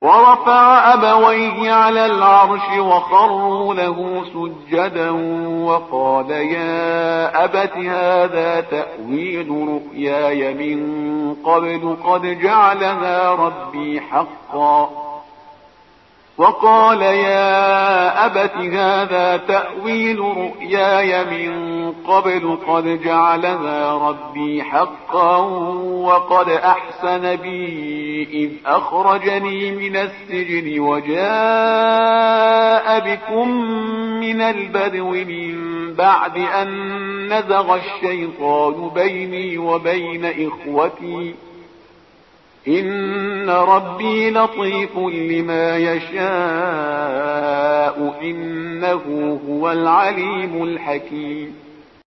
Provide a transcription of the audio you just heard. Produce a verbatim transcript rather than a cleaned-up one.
ورفع أبويه على العرش وخروا له سجدا وقال يا أبت هذا تأويل رؤياي من قبل قد جعلها ربي حقا وقال يا أبت هذا تأويل رؤياي من قبل قد جعلها ربي حقا وقد أحسن بي إذ أخرجني من السجن وجاء بكم من البدو من بعد أن نزغ الشيطان بيني وبين إخوتي إن ربي لطيف لما يشاء إنه هو العليم الحكيم